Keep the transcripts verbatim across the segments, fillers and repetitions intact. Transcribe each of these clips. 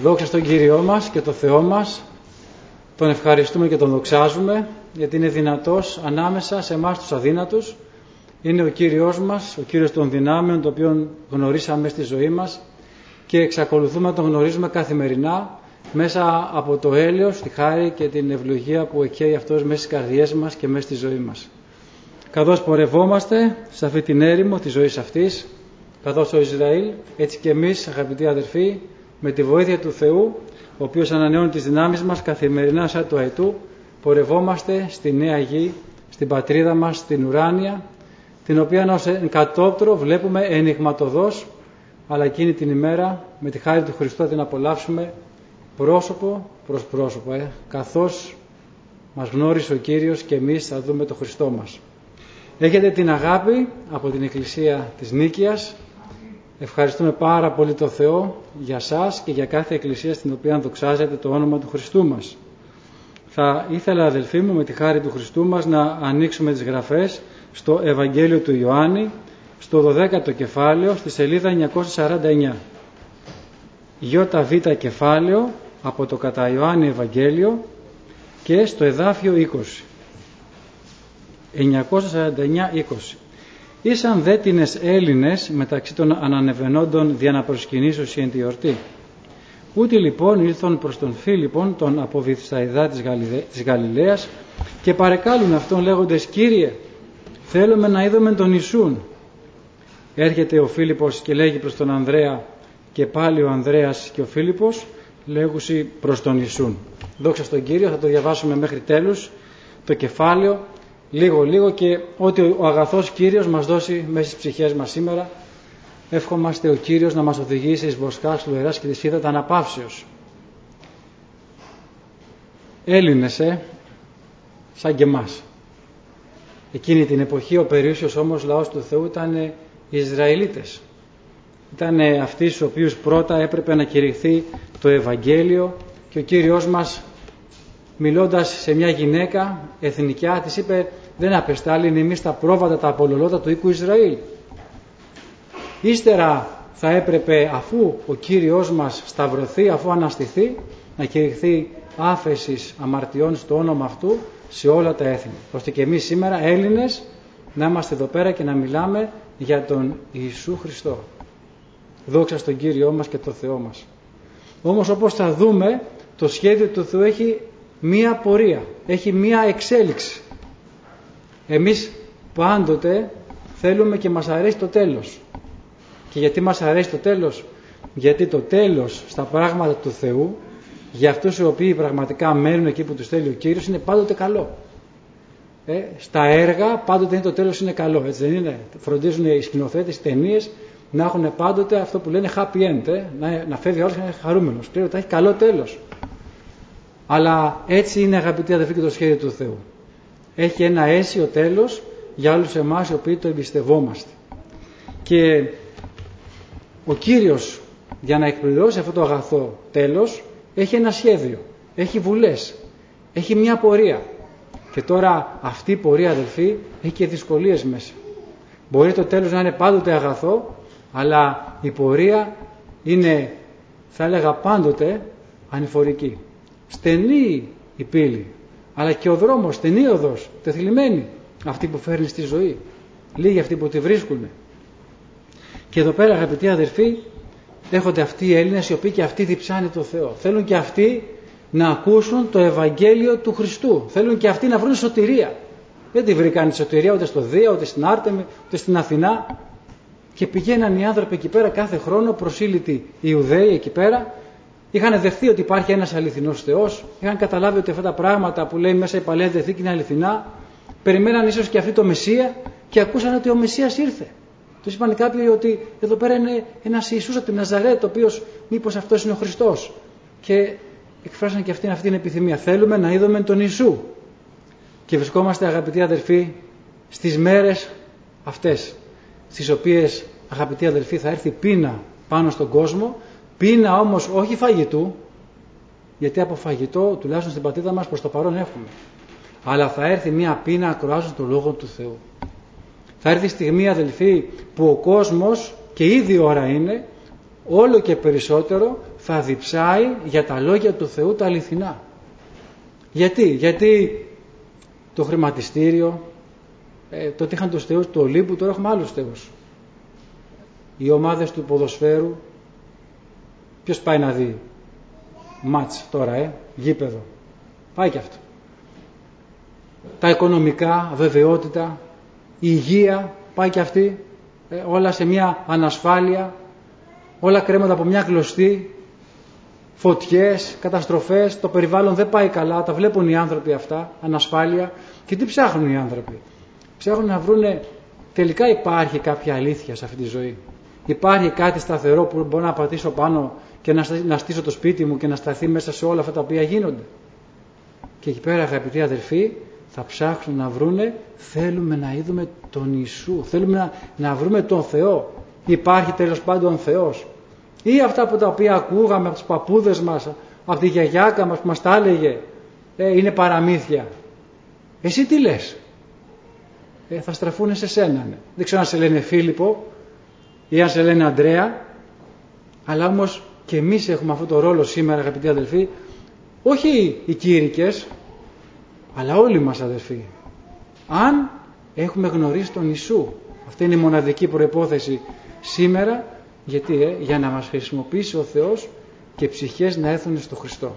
Δόξα στον Κύριό μας και τον Θεό μας, τον ευχαριστούμε και τον δοξάζουμε, γιατί είναι δυνατός ανάμεσα σε εμάς τους αδύνατους. Είναι ο Κύριος μας, ο Κύριος των δυνάμεων, τον οποίο γνωρίσαμε στη ζωή μας και εξακολουθούμε να τον γνωρίζουμε καθημερινά μέσα από το έλεος, τη χάρη και την ευλογία που εκχέει αυτός μέσα στις καρδιές μας και μέσα στη ζωή μας. Καθώς πορευόμαστε σε αυτή την έρημο της ζωής αυτής, καθώς ο Ισραήλ, έτσι και εμείς αγαπητοί αδερφοί, με τη βοήθεια του Θεού, ο οποίος ανανεώνει τις δυνάμεις μας καθημερινά σαν του αετού, πορευόμαστε στη νέα γη, στην πατρίδα μας, στην ουράνια, την οποία ως κατόπτρο βλέπουμε ενιγματωδώς, αλλά εκείνη την ημέρα με τη χάρη του Χριστού θα την απολαύσουμε πρόσωπο προς πρόσωπο, ε, καθώς μας γνώρισε ο Κύριος και εμείς θα δούμε τον Χριστό μας. Έχετε την αγάπη από την Εκκλησία της Νίκαιας. Ευχαριστούμε πάρα πολύ τον Θεό για σας και για κάθε εκκλησία στην οποία δοξάζεται το όνομα του Χριστού μας. Θα ήθελα, αδελφοί μου, με τη χάρη του Χριστού μας να ανοίξουμε τις γραφές στο Ευαγγέλιο του Ιωάννη, στο δωδέκατο κεφάλαιο, στη σελίδα εννιακόσια σαράντα εννιά. ΙΒ κεφάλαιο από το κατά Ιωάννη Ευαγγέλιο και στο εδάφιο είκοσι. εννιακόσια σαράντα εννιά είκοσι. Ήσαν δέτινες Έλληνες μεταξύ των ανανεβενόντων δια να προσκυνήσωση εν τη εορτή. Ούτε λοιπόν ήλθον προς τον Φίλιππον τον από Βηθσαϊδά της, Γαλιλαίας, της Γαλιλαίας και παρεκάλουν αυτόν λέγοντες, Κύριε, θέλουμε να είδουμε τον Ιησούν. Έρχεται ο Φίλιππος και λέγει προς τον Ανδρέα και πάλι ο Ανδρέας και ο Φίλιππος λέγουσι προς τον Ιησούν. Δόξα στον Κύριο, θα το διαβάσουμε μέχρι τέλους το κεφάλαιο λίγο λίγο και ό,τι ο αγαθός Κύριος μας δώσει μέσα στις ψυχές μας σήμερα. Εύχομαστε ο Κύριος να μας οδηγήσει εις βοσκάς του Ιεράς και της Ύδατα αναπαύσεως. Έλληνες, ε, σαν και εμάς. Εκείνη την εποχή ο περιούσιος όμως λαός του Θεού ήταν οι Ισραηλίτες. Ήταν αυτοί στους οποίους πρώτα έπρεπε να κηρυχθεί το Ευαγγέλιο και ο Κύριος μας, μιλώντας σε μια γυναίκα εθνικιά, της είπε, δεν απεστάλλει εμείς τα πρόβατα τα απολωλώτα του οίκου Ισραήλ. Ύστερα θα έπρεπε, αφού ο Κύριος μας σταυρωθεί, αφού αναστηθεί, να κηρυχθεί άφεσης αμαρτιών στο όνομα αυτού σε όλα τα έθνη, ώστε και εμείς σήμερα Έλληνες να είμαστε εδώ πέρα και να μιλάμε για τον Ιησού Χριστό. Δόξα στον Κύριό μας και τον Θεό μας. Όμως, όπως θα δούμε, το σχέδιο του Θεού έχει μία πορεία, έχει μία εξέλιξη. Εμείς πάντοτε θέλουμε και μας αρέσει το τέλος. Και γιατί μας αρέσει το τέλος? Γιατί το τέλος στα πράγματα του Θεού, για αυτούς οι οποίοι πραγματικά μένουν εκεί που τους θέλει ο Κύριος, είναι πάντοτε καλό. Ε, στα έργα πάντοτε είναι το τέλος είναι καλό, έτσι δεν είναι? Φροντίζουν οι σκηνοθέτες, οι ταινίες να έχουν πάντοτε αυτό που λένε happy end, ε, να, να φεύγει όλος και να είναι χαρούμενος. Ξέρετε ότι θα έχει καλό τέλος. Αλλά έτσι είναι, αγαπητοί αδελφοί, και το σχέδιο του Θεού. Έχει ένα αίσιο τέλος για όλους εμάς οι οποίοι το εμπιστευόμαστε. Και ο Κύριος, για να εκπληρώσει αυτό το αγαθό τέλος, έχει ένα σχέδιο, έχει βουλές, έχει μια πορεία. Και τώρα αυτή η πορεία, αδελφοί, έχει και δυσκολίες μέσα. Μπορεί το τέλος να είναι πάντοτε αγαθό, αλλά η πορεία είναι, θα έλεγα, πάντοτε ανηφορική. Στενή η πύλη, αλλά και ο δρόμος, στενή οδός, τεθλιμμένη αυτή που φέρνει στη ζωή. Λίγοι αυτοί που τη βρίσκουν. Και εδώ πέρα, αγαπητοί αδερφοί, έχονται αυτοί οι Έλληνες οι οποίοι και αυτοί διψάνε το Θεό. Θέλουν και αυτοί να ακούσουν το Ευαγγέλιο του Χριστού. Θέλουν και αυτοί να βρουν σωτηρία. Δεν τη βρήκαν τη σωτηρία ούτε στο Δία, ούτε στην Άρτεμη, ούτε στην Αθηνά. Και πηγαίναν οι άνθρωποι εκεί πέρα κάθε χρόνο, προσήλυτοι οι Ιουδαίοι εκεί πέρα. Είχαν δεχθεί ότι υπάρχει ένας αληθινός Θεός. Είχαν καταλάβει ότι αυτά τα πράγματα που λέει μέσα η Παλαιά Διαθήκη είναι αληθινά. Περιμέναν ίσως και αυτοί το Μεσσία και ακούσαν ότι ο Μεσσίας ήρθε. Τους είπαν κάποιοι ότι εδώ πέρα είναι ένας Ιησούς από τη Ναζαρέτ, ο οποίος μήπως αυτός είναι ο Χριστός. Και εκφράσαν και αυτήν αυτή την επιθυμία. Θέλουμε να είδουμε τον Ιησού. Και βρισκόμαστε, αγαπητοί αδελφοί, στις μέρες αυτές, στις οποίες, αγαπητοί αδελφοί, θα έρθει πείνα πάνω στον κόσμο. Πείνα όμως όχι φαγητού, γιατί από φαγητό, τουλάχιστον στην πατρίδα μας, προς το παρόν έχουμε. Αλλά θα έρθει μια πείνα ακροάζοντας τον Λόγο του Θεού. Θα έρθει η στιγμή, αδελφοί, που ο κόσμος, και ήδη ώρα είναι, όλο και περισσότερο θα διψάει για τα λόγια του Θεού τα αληθινά. Γιατί, γιατί το χρηματιστήριο, ε, το ότι είχαν τους θεούς του Ολύμπου, τώρα έχουμε άλλους θεούς. Οι ομάδες του ποδοσφαίρου, ποιος πάει να δει μάτς τώρα, ε, γήπεδο, πάει και αυτό. Τα οικονομικά, αβεβαιότητα, η υγεία, πάει και αυτή, ε, όλα σε μια ανασφάλεια, όλα κρέμονται από μια κλωστή, φωτιές, καταστροφές, το περιβάλλον δεν πάει καλά, τα βλέπουν οι άνθρωποι αυτά, ανασφάλεια. Και τι ψάχνουν οι άνθρωποι? Ψάχνουν να βρούνε, τελικά υπάρχει κάποια αλήθεια σε αυτή τη ζωή? Υπάρχει κάτι σταθερό που μπορώ να πατήσω πάνω και να στήσω το σπίτι μου και να σταθεί μέσα σε όλα αυτά τα οποία γίνονται? Και εκεί πέρα, αγαπητοί αδελφοί, θα ψάχνουν να βρούνε, θέλουμε να είδουμε τον Ιησού, θέλουμε να, να βρούμε τον Θεό. Υπάρχει τέλος πάντων Θεός? Ή αυτά από τα οποία ακούγαμε από τους παππούδες μας, από τη γιαγιάκα μας που μας τα έλεγε, ε, είναι παραμύθια? Εσύ τι λες? Ε, θα στραφούν σε σένα. Ναι. Δεν ξέρω αν σε λένε Φίλιππο ή αν σε λένε Ανδρέα, αλλά όμως και εμείς έχουμε αυτό το ρόλο σήμερα, αγαπητοί αδελφοί, όχι οι κήρυκες, αλλά όλοι μας αδελφοί. Αν έχουμε γνωρίσει τον Ιησού, αυτή είναι η μοναδική προϋπόθεση σήμερα, γιατί ε, για να μας χρησιμοποιήσει ο Θεός και ψυχές να έρθουν στο Χριστό.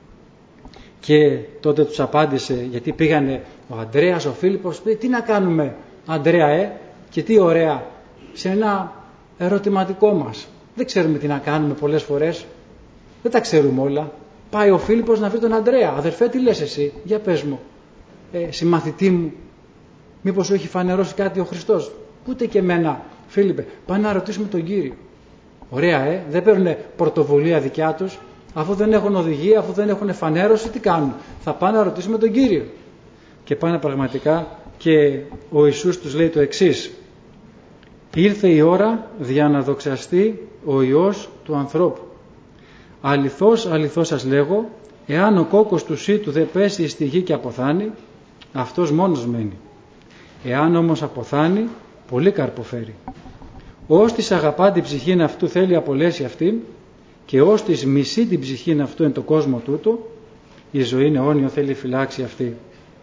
Και τότε τους απάντησε, γιατί πήγανε ο Ανδρέας, ο Φίλιππος, τι να κάνουμε Ανδρέα, ε, και τι ωραία, σε ένα ερωτηματικό μας. Δεν ξέρουμε τι να κάνουμε πολλές φορές, δεν τα ξέρουμε όλα. Πάει ο Φίλιππος να βρει τον Ανδρέα. Αδερφέ, τι λες εσύ? Για πες μου, ε, συμμαθητή μου, μήπως σου έχει φανερώσει κάτι ο Χριστός? Ούτε και εμένα, Φίλιππε, πάνε να ρωτήσουμε τον Κύριο. Ωραία, ε, δεν παίρνουν πρωτοβουλία δικιά τους, αφού δεν έχουν οδηγία, αφού δεν έχουν φανέρωση, τι κάνουν? Θα πάνε να ρωτήσουμε τον Κύριο. Και πάνε πραγματικά, και ο Ιησούς τους λέει το εξής: ήρθε η ώρα δια να δοξαστεί ο Υιός του ανθρώπου. Αληθώς, αληθώς σας λέγω, εάν ο κόκκος του σύτου δεν πέσει στη γη και αποθάνει, αυτός μόνος μένει. Εάν όμως αποθάνει, πολύ καρποφέρει. Ως της αγαπά την ψυχήν αυτού θέλει απολέσει αυτήν, και ως της μισεί την ψυχήν αυτού εν το κόσμο τούτο, η ζωή είναι αιώνιο, θέλει φυλάξει αυτή.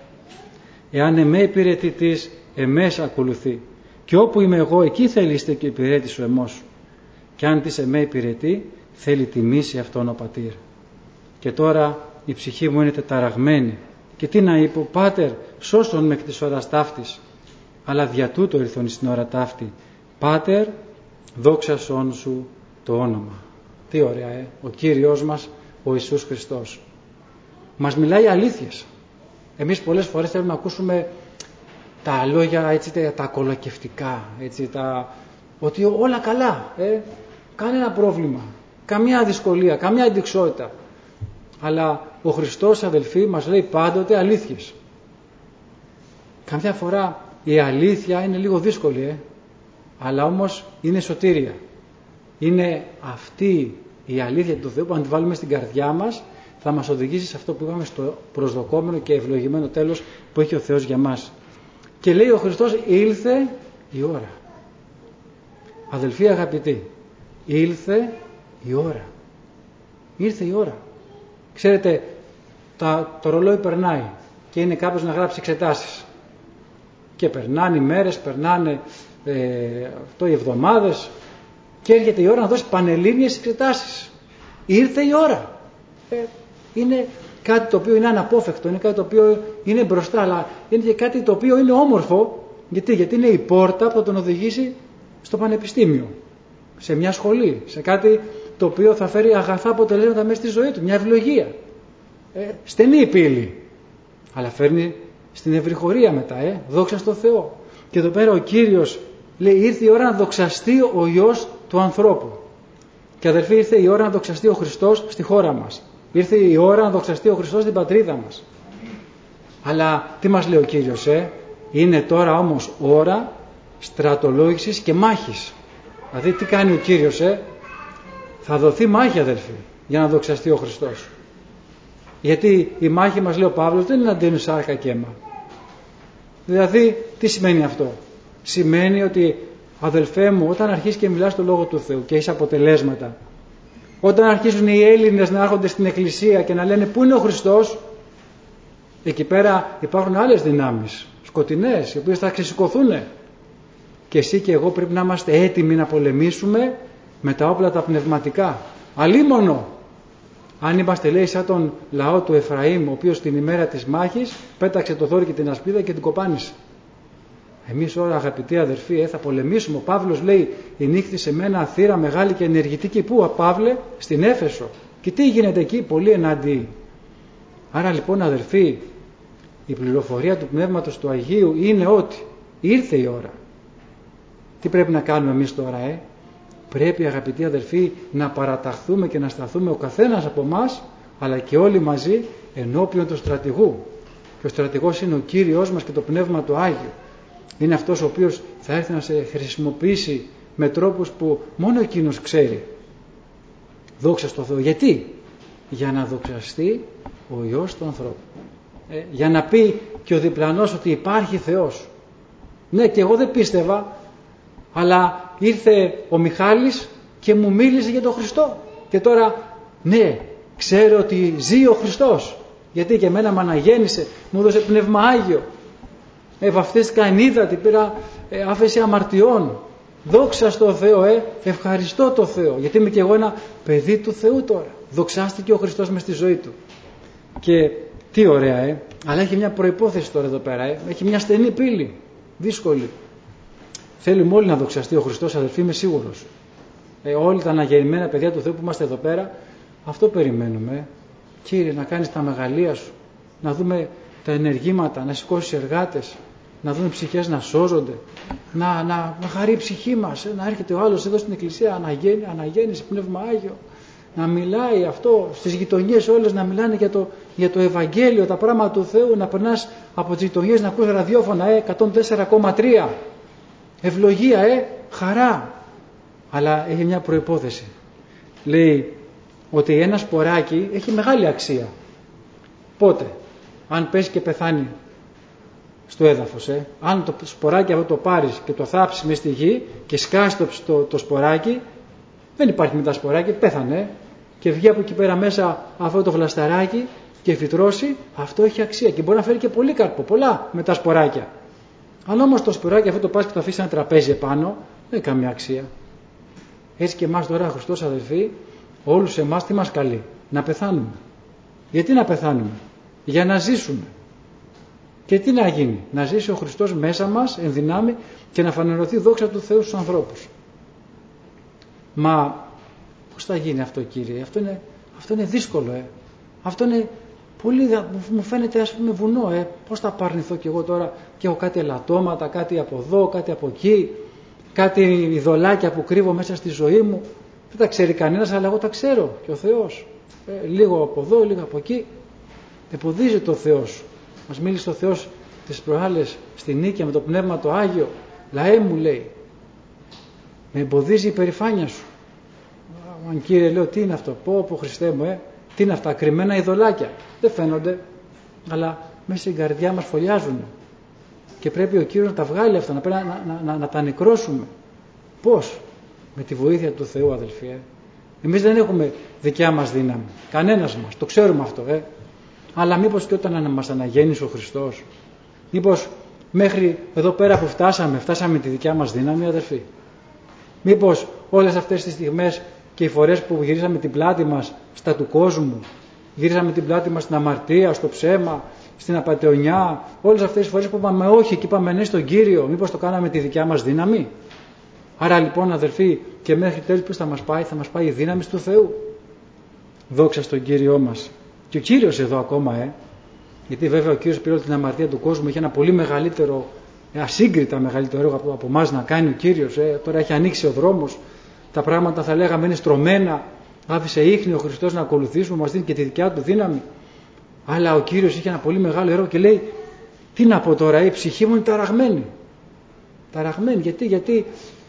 Εάν εμέ υπηρετεί της, εμές ακολουθεί, και όπου είμαι εγώ, εκεί θέλει είστε και υπηρέτης ο εμός. Και αν της εμέ υπηρετεί, θέλει τιμήσει αυτόν ο πατήρ. Και τώρα η ψυχή μου είναι τεταραγμένη, και τι να είπω? Πάτερ, σώσον με εκ της ώρας ταύτης, αλλά δια τούτο ήρθον στην ώρα ταύτη. Πάτερ, δόξασόν σου το όνομα. Τι ωραία, ε? Ο Κύριος μας, ο Ιησούς Χριστός, μας μιλάει αλήθειες. Εμείς πολλές φορές θέλουμε να ακούσουμε τα λόγια, έτσι, τα κολακευτικά, έτσι, τα... ότι όλα καλά, ε? Κανένα πρόβλημα, καμία δυσκολία, καμία αντιξότητα. Αλλά ο Χριστός, αδελφοί, μας λέει πάντοτε αλήθειες. Καμιά φορά η αλήθεια είναι λίγο δύσκολη, ε? αλλά όμως είναι σωτήρια. Είναι αυτή η αλήθεια του Θεού που αν τη βάλουμε στην καρδιά μας θα μας οδηγήσει σε αυτό που είπαμε, στο προσδοκόμενο και ευλογημένο τέλος που έχει ο Θεός για μας. Και λέει ο Χριστός, ήλθε η ώρα. Αδελφοί αγαπητοί, ήλθε η ώρα. Ήρθε η ώρα. Ξέρετε, τα, το ρολόι περνάει και είναι κάποιος να γράψει εξετάσεις. Και περνάνε οι μέρες, περνάνε ε, αυτό, οι εβδομάδες, και έρχεται η ώρα να δώσει πανελλήνιες εξετάσεις. Ήρθε η ώρα. Ε, είναι κάτι το οποίο είναι αναπόφευκτο, είναι κάτι το οποίο είναι μπροστά, αλλά είναι και κάτι το οποίο είναι όμορφο. Γιατί, Γιατί είναι η πόρτα που θα τον οδηγήσει στο πανεπιστήμιο, σε μια σχολή, σε κάτι το οποίο θα φέρει αγαθά αποτελέσματα μέσα στη ζωή του, μια ευλογία. Ε, στενή η πύλη, αλλά φέρνει στην ευρυχωρία μετά, ε, δόξα στο Θεό. Και εδώ πέρα ο Κύριος λέει, ήρθε η ώρα να δοξαστεί ο Υιός του ανθρώπου. Και αδελφοί, ήρθε η ώρα να δοξαστεί ο Χριστός στη χώρα μας. Ήρθε η ώρα να δοξαστεί ο Χριστός στην πατρίδα μας. Αλλά τι μας λέει ο Κύριος, ε? Είναι τώρα όμως ώρα στρατολόγησης και μάχης. Δηλαδή τι κάνει ο Κύριος, ε? Θα δοθεί μάχη, αδελφοί, για να δοξαστεί ο Χριστός. Γιατί η μάχη, μας λέει ο Παύλος, δεν είναι αντίον σάρκα και αίμα. Δηλαδή τι σημαίνει αυτό? Σημαίνει ότι, αδελφέ μου, όταν αρχίσεις και μιλάς το Λόγο του Θεού και έχεις αποτελέσματα, Όταν αρχίζουν οι Έλληνες να έρχονται στην εκκλησία και να λένε πού είναι ο Χριστός, εκεί πέρα υπάρχουν άλλες δυνάμεις, σκοτεινές, οι οποίες θα ξεσηκωθούν. Και εσύ και εγώ πρέπει να είμαστε έτοιμοι να πολεμήσουμε με τα όπλα τα πνευματικά. Αλίμονο αν είμαστε, λέει, σαν τον λαό του Εφραήμ, ο οποίος την ημέρα της μάχης πέταξε το δόρυ και την ασπίδα και την κοπάνισε. Εμείς τώρα, αγαπητοί αδερφοί, ε, θα πολεμήσουμε. Ο Παύλος λέει, ενύχθησε με ένα θύρα μεγάλη και ενεργητική. Πού, Παύλε? Στην Έφεσο. Και τι γίνεται εκεί? Πολύ εναντί. Άρα λοιπόν, αδερφοί, η πληροφορία του Πνεύματος του Αγίου είναι ότι ήρθε η ώρα. Τι πρέπει να κάνουμε εμείς τώρα, ε? Πρέπει, αγαπητοί αδερφοί, να παραταχθούμε και να σταθούμε ο καθένας από εμάς, αλλά και όλοι μαζί ενώπιον του στρατηγού. Και ο στρατηγός είναι ο Κύριος μας και το Πνεύμα του Άγιο. Είναι αυτός ο οποίος θα έρθει να σε χρησιμοποιήσει με τρόπους που μόνο εκείνος ξέρει. Δόξα στο Θεό. Γιατί? Για να δοξαστεί ο Υιός του ανθρώπου. Ε, για να πει και ο διπλανός ότι υπάρχει Θεός. Ναι, και εγώ δεν πίστευα, αλλά ήρθε ο Μιχάλης και μου μίλησε για τον Χριστό. Και τώρα, ναι, ξέρω ότι ζει ο Χριστός. Γιατί και εμένα με αναγέννησε, μου έδωσε Πνεύμα Άγιο. Ε, βαφτίστηκα ενίδατη, πήρα ε, άφεση αμαρτιών. Δόξα στο Θεό, ε, ευχαριστώ το Θεό. Γιατί είμαι και εγώ ένα παιδί του Θεού τώρα. Δοξάστηκε ο Χριστός μες στη ζωή του. Και τι ωραία, ε. Αλλά έχει μια προϋπόθεση τώρα εδώ πέρα, ε. Έχει μια στενή πύλη. Δύσκολη. Θέλουμε όλοι να δοξαστεί ο Χριστός, αδελφοί, είμαι σίγουρος. Ε, όλοι τα αναγεννημένα παιδιά του Θεού που είμαστε εδώ πέρα, αυτό περιμένουμε. Ε. Κύριε, να κάνεις τα μεγαλεία σου. Να δούμε τα ενεργήματα, να σηκώσεις εργάτες, να δούμε ψυχές να σώζονται, να, να, να χαρεί η ψυχή μας, ε, να έρχεται ο άλλος εδώ στην εκκλησία, αναγέννη, αναγέννηση, Πνεύμα Άγιο, να μιλάει αυτό στις γειτονιές όλες, να μιλάνε για το, για το Ευαγγέλιο, τα πράγματα του Θεού, να περνάς από τις γειτονιές να ακούς ραδιόφωνα, ε, εκατόν τέσσερα κόμμα τρία, ευλογία, ε, χαρά. Αλλά έχει μια προϋπόθεση. Λέει ότι ένα σποράκι έχει μεγάλη αξία. Πότε? Αν πέσει και πεθάνει στο έδαφος, ε. Αν το σποράκι αυτό το πάρεις και το θάψεις μες στη γη και σκάσεις το, το, το σποράκι, δεν υπάρχει μετά σποράκι, πέθανε, ε. Και βγει από εκεί πέρα μέσα αυτό το βλασταράκι και φυτρώσει, αυτό έχει αξία και μπορεί να φέρει και πολύ καρπό, πολλά με τα σποράκια. Αν όμως το σποράκι αυτό το πας και το αφήσεις ένα τραπέζι επάνω, δεν έχει καμία αξία. Έτσι και εμάς τώρα, Χριστός, αδελφοί, όλους εμάς τι μας καλεί? Να πεθάνουμε. Γιατί να πεθάνουμε? Για να ζήσουμε. Και τι να γίνει? Να ζήσει ο Χριστός μέσα μας εν δυνάμει και να φανερωθεί δόξα του Θεού στους ανθρώπους. Μα πώς θα γίνει αυτό, Κύριε? Αυτό είναι, αυτό είναι δύσκολο, ε. Αυτό είναι πολύ, μου φαίνεται, ας πούμε, βουνό, ε. Πώς θα παρνηθώ κι εγώ τώρα και έχω κάτι ελαττώματα, κάτι από εδώ, κάτι από εκεί, κάτι ειδωλάκια που κρύβω μέσα στη ζωή μου. Δεν τα ξέρει κανένας, αλλά εγώ τα ξέρω και ο Θεός. Ε, λίγο από εδώ, λίγο από εκεί. Εποδίζει το Θεός. Μας μίλησε ο Θεός τις προάλλες στην Νίκαια με το Πνεύμα το Άγιο. Λαέ μου, λέει, με εμποδίζει η περηφάνεια σου. Αν, Κύριε, λέω, τι είναι αυτό? Πω πω, Χριστέ μου, ε, τι είναι αυτά? Κρυμμένα ειδωλάκια. Δεν φαίνονται, αλλά μέσα στην καρδιά μας φωλιάζουν. Και πρέπει ο Κύριος να τα βγάλει αυτά, να, να, να, να, να τα νεκρώσουμε. Πώς? Με τη βοήθεια του Θεού, αδελφοί. Ε. Εμείς δεν έχουμε δικιά μας δύναμη. Κανένας μας. Το ξέρουμε αυτό. Ε. Αλλά μήπως και όταν μας αναγέννησε ο Χριστός, μήπως μέχρι εδώ πέρα που φτάσαμε, φτάσαμε με τη δικιά μας δύναμη, αδελφοί? Μήπως όλες αυτές τις στιγμές και οι φορές που γυρίσαμε την πλάτη μας στα του κόσμου, γυρίσαμε την πλάτη μας στην αμαρτία, στο ψέμα, στην απατεωνιά, όλες αυτές τις φορές που είπαμε όχι και είπαμε ναι στον Κύριο, μήπως το κάναμε τη δικιά μας δύναμη? Άρα λοιπόν, αδελφοί, και μέχρι τέλος που θα μας πάει? Θα μας πάει η δύναμη του Θεού. Δόξα στον Κύριό μας. Και ο Κύριος εδώ ακόμα, ε, γιατί βέβαια ο Κύριος πήρε όλη την αμαρτία του κόσμου, είχε ένα πολύ μεγαλύτερο, ασύγκριτα μεγαλύτερο έργο από, από εμάς να κάνει ο Κύριος. Ε. Τώρα έχει ανοίξει ο δρόμος, τα πράγματα θα λέγαμε είναι στρωμένα, άφησε ίχνη ο Χριστός να ακολουθήσουμε, μας δίνει και τη δικιά του δύναμη. Αλλά ο Κύριος είχε ένα πολύ μεγάλο έργο και λέει, τι να πω τώρα, η ψυχή μου είναι ταραγμένη. Ταραγμένη, γιατί, γιατί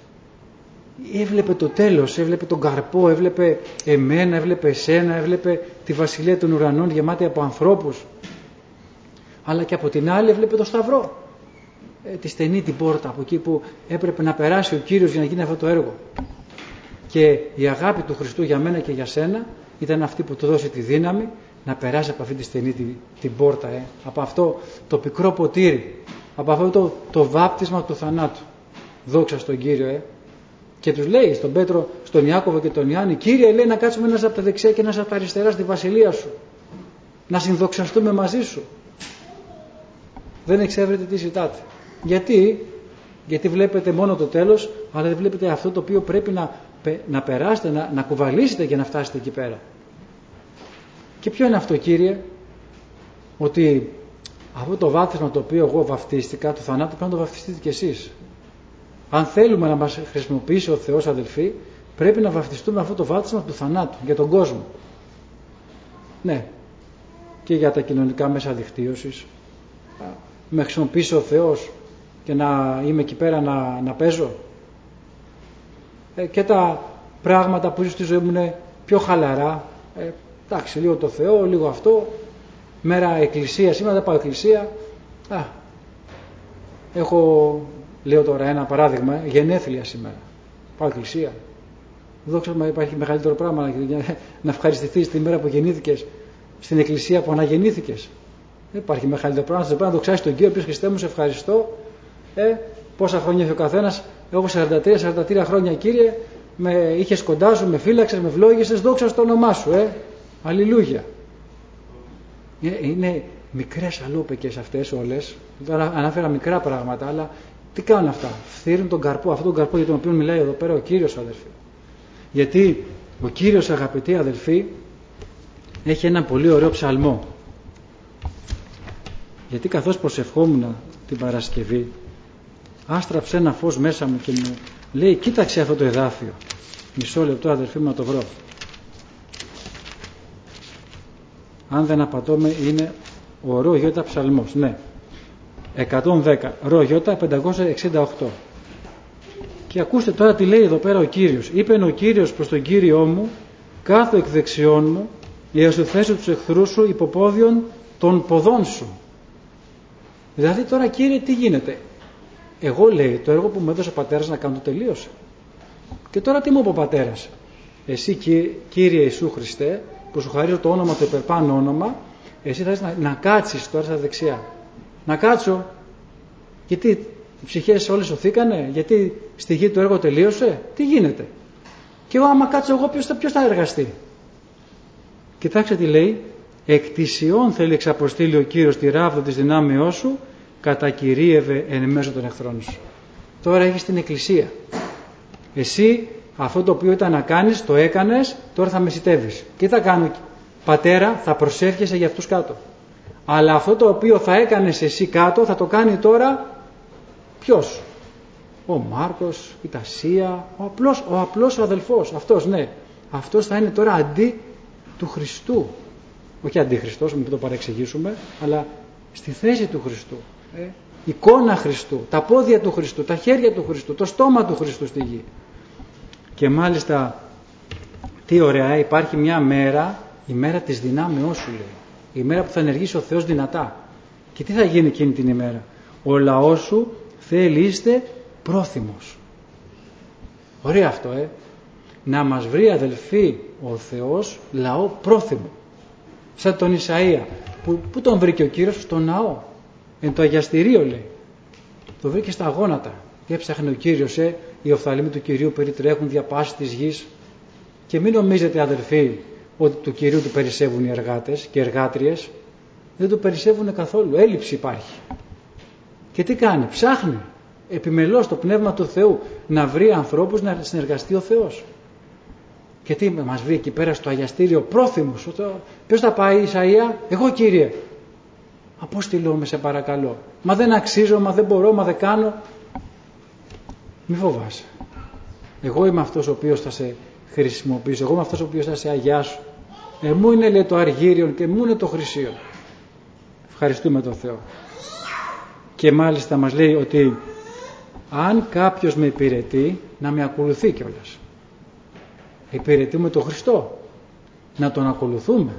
έβλεπε το τέλος, έβλεπε τον καρπό, έβλεπε εμένα, έβλεπε εσένα, έβλεπε τη βασιλεία των ουρανών γεμάτη από ανθρώπους. Αλλά και από την άλλη έβλεπε το σταυρό, ε, τη στενή την πόρτα από εκεί που έπρεπε να περάσει ο Κύριος για να γίνει αυτό το έργο. Και η αγάπη του Χριστού για μένα και για σένα ήταν αυτή που του δώσει τη δύναμη να περάσει από αυτή τη στενή την, την πόρτα, ε, από αυτό το πικρό ποτήρι, από αυτό το, το βάπτισμα του θανάτου. Δόξα στον Κύριο. Ε. Και τους λέει στον Πέτρο, στον Ιάκωβο και τον Ιάννη, Κύριε, λέει, να κάτσουμε ένας από τα δεξιά και ένας από τα αριστερά στη βασιλεία σου. Να συνδοξαστούμε μαζί σου. Δεν εξεύρετε τι ζητάτε. Γιατί, γιατί βλέπετε μόνο το τέλος, αλλά δεν βλέπετε αυτό το οποίο πρέπει να, να περάσετε, να, να κουβαλήσετε για να φτάσετε εκεί πέρα. Και ποιο είναι αυτό, Κύριε? Ότι αυτό το βάπτισμα το οποίο εγώ βαφτίστηκα, του θανάτου, πρέπει να το βαφτιστείτε κι εσείς. Αν θέλουμε να μας χρησιμοποιήσει ο Θεός, αδελφοί, πρέπει να βαφτιστούμε αυτό το βάπτισμα του θανάτου για τον κόσμο. Ναι, και για τα κοινωνικά μέσα δικτύωσης. Με χρησιμοποιήσει ο Θεός και να είμαι εκεί πέρα να, να παίζω. Ε, και τα πράγματα που ίσως στη ζωή μου είναι πιο χαλαρά. Ε, εντάξει, λίγο το Θεό, λίγο αυτό. Μέρα εκκλησία, σήμερα δεν πάω εκκλησία. Α, έχω, λέω τώρα ένα παράδειγμα, γενέθλια σήμερα. Πάω εκκλησία. Δόξα τω, υπάρχει μεγαλύτερο πράγμα να, να ευχαριστηθείς τη μέρα που γεννήθηκες στην εκκλησία που αναγεννήθηκες. Δεν υπάρχει μεγαλύτερο πράγμα. Να το δοξάσεις τον Κύριο, πεις Χριστέ μου, σε ευχαριστώ. Ε, πόσα χρόνια έχει ο καθένας? Εγώ σαράντα τρία σαράντα τρία χρόνια, Κύριε, με είχες κοντά σου, με φύλαξες, με ευλόγησες, δόξα στο όνομά σου. Ε. Αλληλούια. Είναι, είναι μικρές αλόπεκες αυτές όλες. Τώρα ανάφερα μικρά πράγματα, αλλά τι κάνουν αυτά? Φθύρουν τον καρπό, αυτόν τον καρπό για τον οποίο μιλάει εδώ πέρα ο Κύριος, αδελφοί. Γιατί ο Κύριος, αγαπητοί αδελφοί, έχει ένα πολύ ωραίο ψαλμό. Γιατί καθώς προσευχόμουν την Παρασκευή, άστραψε ένα φως μέσα μου και μου λέει, κοίταξε αυτό το εδάφιο. Μισό λεπτό, αδελφοί μου, να το βρω. Αν δεν απατώμε, είναι ο Ρο Γιώτα ψαλμός. Ναι, εκατόν δέκα, Ρο Γιώτα πεντακόσια εξήντα οκτώ. Και ακούστε τώρα τι λέει εδώ πέρα ο Κύριος. Είπεν ο Κύριος προς τον Κύριό μου, κάθω εκ δεξιών μου, για να σου θέσω τους εχθρούς σου υποπόδιον των ποδών σου. Δηλαδή τώρα, Κύριε, τι γίνεται? Εγώ, λέει, το έργο που μου έδωσε ο πατέρας να κάνω το τελείωσε. Και τώρα τι μου είπε ο πατέρας? Εσύ, Κύριε Ιησού Χριστέ, που σου χαρίζω το όνομα, το υπερπάνω όνομα, εσύ θα να, να κάτσεις τώρα στα δεξιά. Να κάτσω. Γιατί οι ψυχές όλες σωθήκανε? Γιατί στη γη το έργο τελείωσε? Τι γίνεται? Και εγώ άμα κάτσω εγώ, ποιος θα, ποιος θα εργαστεί? Κοιτάξτε τι λέει. Εκ της Ιών θέλει εξαποστείλει ο Κύριος τη ράβδο της δυνάμεώς σου, κατακυρίευε εν μέσω των εχθρών σου. Τώρα έχεις την εκκλησία. Εσύ αυτό το οποίο ήταν να κάνεις, το έκανες, τώρα θα μεσητεύεις. Τι θα κάνω? Πατέρα, θα προσεύχεσαι για αυτούς κάτω. Αλλά αυτό το οποίο θα έκανες εσύ κάτω, θα το κάνει τώρα ποιος? Ο Μάρκος, η Τασία, ο απλός, ο απλός ο αδελφός. Αυτός, ναι. Αυτός θα είναι τώρα αντί του Χριστού. Όχι αντίχριστος, μην το παρεξηγήσουμε, αλλά στη θέση του Χριστού. Ε, εικόνα Χριστού, τα πόδια του Χριστού, τα χέρια του Χριστού, το στόμα του Χριστού στη γη. Και μάλιστα, τι ωραία, υπάρχει μια μέρα, η μέρα της δυνάμεώς σου, λέει. Η μέρα που θα ενεργήσει ο Θεός δυνατά. Και τι θα γίνει εκείνη την ημέρα? Ο λαός σου θέλει είστε πρόθυμος. Ωραία αυτό, ε. Να μας βρει, αδελφοί, ο Θεός λαό πρόθυμο. Σαν τον Ισαΐα. Που, που τον βρήκε ο Κύριος? Στο ναό. Εν το αγιαστηρίο, λέει. Το βρήκε στα γόνατα. Και έψαχνε ο Κύριος, ε, οι οφθαλμοί του Κυρίου περιτρέχουν δια πάσης της γης. Και μην νομίζετε, αδελφοί, ότι του Κυρίου του περισσεύουν οι εργάτες και εργάτριες. Δεν του περισσεύουν καθόλου. Έλλειψη υπάρχει. Και τι κάνει? Ψάχνει επιμελώς το Πνεύμα του Θεού να βρει ανθρώπους να συνεργαστεί ο Θεός. Και τι μας βρει εκεί πέρα στο αγιαστήριο? Πρόθυμος. Ποιος θα πάει? Ισαΐα? Εγώ, Κύριε. Απόστειλό με, σε παρακαλώ. Μα δεν αξίζω, μα δεν μπορώ, μα δεν κάνω. Μη φοβάσαι. Εγώ είμαι αυτός ο οποίος θα σε χρησιμοποιήσω. Εγώ είμαι αυτός ο οποίος θα σε αγιάσω. Εμού είναι, λέει, το αργύριον και εμού είναι το χρυσίον. Ευχαριστούμε τον Θεό. Και μάλιστα μας λέει ότι αν κάποιος με υπηρετεί, να με ακολουθεί κιόλας. Υπηρετούμε τον Χριστό. Να τον ακολουθούμε.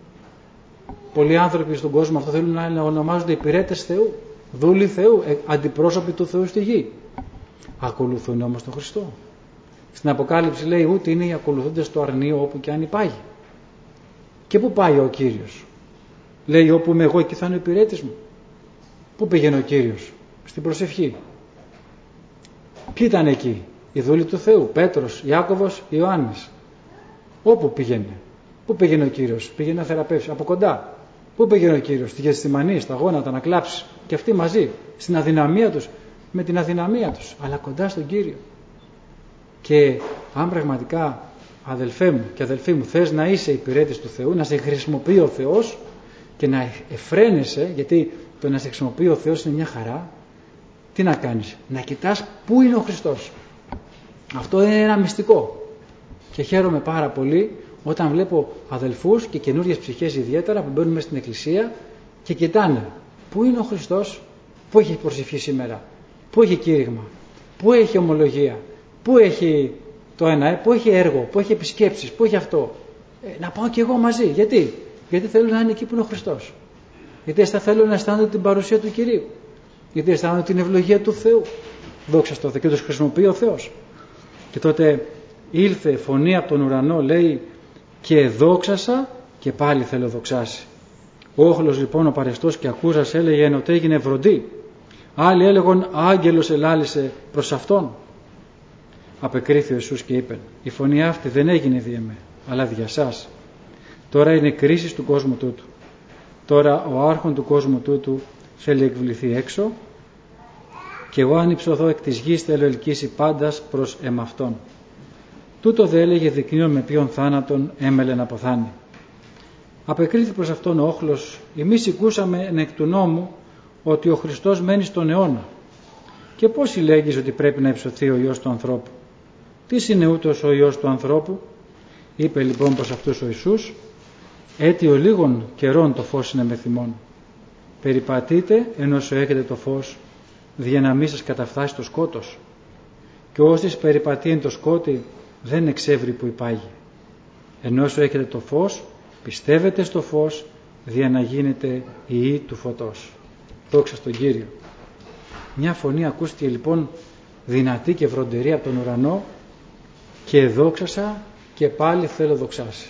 Πολλοί άνθρωποι στον κόσμο αυτό θέλουν να ονομάζονται υπηρέτες Θεού, δούλοι Θεού, αντιπρόσωποι του Θεού στη γη. Ακολουθούν όμως τον Χριστό. Στην Αποκάλυψη λέει ούτε είναι οι ακολουθούντες το αρνείο όπου και αν υπάγει. Και πού πάει ο Κύριος? Λέει όπου είμαι εγώ εκεί θα είναι ο υπηρέτης μου. Πού πήγαινε ο Κύριος? Στην προσευχή. Ποιοι ήταν εκεί? Οι δούλοι του Θεού, Πέτρος, Ιάκωβος, Ιωάννης. Όπου πήγαινε? Πού πήγαινε ο Κύριος? Πήγαινε να θεραπεύσει από κοντά. Πού πήγαινε ο Κύριος? Στη Γεθσιμανή, στα γόνατα να κλάψει. Και αυτοί μαζί, στην αδυναμία τους, με την αδυναμία τους, αλλά κοντά στον Κύριο. Και αν πραγματικά, αδελφέ μου και αδελφοί μου, θες να είσαι υπηρέτης του Θεού, να σε χρησιμοποιεί ο Θεός και να εφραίνεσαι, γιατί το να σε χρησιμοποιεί ο Θεός είναι μια χαρά, τι να κάνεις? Να κοιτάς πού είναι ο Χριστός. Αυτό είναι ένα μυστικό. Και χαίρομαι πάρα πολύ όταν βλέπω αδελφούς και καινούριες ψυχές ιδιαίτερα που μπαίνουν μέσα στην εκκλησία και κοιτάνε πού είναι ο Χριστός, πού έχει προσευχή σήμερα, πού έχει κήρυγμα, πού έχει ομολογία, πού έχει το ένα, πού έχει έργο, πού έχει επισκέψεις, πού έχει αυτό. Ε, να πάω κι εγώ μαζί. Γιατί? Γιατί θέλω να είναι εκεί που είναι ο Χριστός. Γιατί θέλω να αισθάνονται την παρουσία του Κυρίου. Γιατί αισθάνονται την ευλογία του Θεού. Δόξα στο Θεό, και τους χρησιμοποιεί ο Θεός. Και τότε ήλθε φωνή από τον ουρανό, λέει, και δόξασα και πάλι θέλω δοξάσει. Ο όχλος λοιπόν ο παρεστός και ακούσας έλεγε ότι έγινε βροντί. Άλλοι έλεγαν άγγελος ελάλησε προς αυτόν. Απεκρίθη ο Ιησούς και είπε, η φωνή αυτή δεν έγινε δια με, αλλά δια σας. Τώρα είναι κρίση του κόσμου τούτου. Τώρα ο άρχον του κόσμου τούτου θέλει εκβληθεί έξω και εγώ αν υψωθώ εκ της γης θέλω ελκύσει πάντας προς εμαυτόν. Τούτο δε έλεγε δεικνύον με ποιον θάνατον έμελε να αποθάνει. Απεκρίθη προς αυτόν ο όχλος, εμείς ακούσαμε εκ του νόμου ότι ο Χριστός μένει στον αιώνα. Και πώς συλλέγεις ότι πρέπει να υψωθεί ο Υιός του ανθρώπου? Τι είναι ούτως ο Υιός του ανθρώπου? Είπε λοιπόν προς αυτούς ο Ιησούς, αίτιο λίγων καιρών το φως είναι με θυμόν. Περιπατείτε ενώ σου έχετε το φως, δια να μην σας καταφτάσει το σκότος. Και όσοι περιπατεί εν το σκότη δεν εξεύρει που υπάγει. Ενώ σου έχετε το φως, πιστεύετε στο φως, δια να γίνετε ιοί του φωτός. Δόξα στον Κύριο. Μια φωνή ακούστηκε λοιπόν δυνατή και βροντερή από τον ουρανό και δόξασα και πάλι θέλω δοξάσει.